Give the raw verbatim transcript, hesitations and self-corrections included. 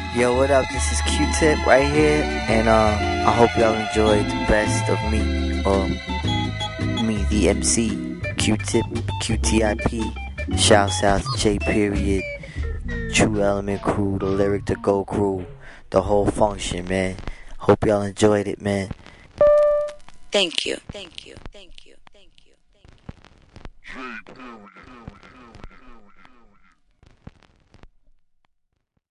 Yo, what up? This is Q-Tip right here, and uh, I hope y'all enjoyed the best of me, or me, the M C, Q-Tip, Q T I P. Shouts out to J Period, True Element Crew, the Lyric to Go Crew, the whole function, man. Hope y'all enjoyed it, man. Thank you. Thank you. Thank you. Thank you. Thank you. J Period.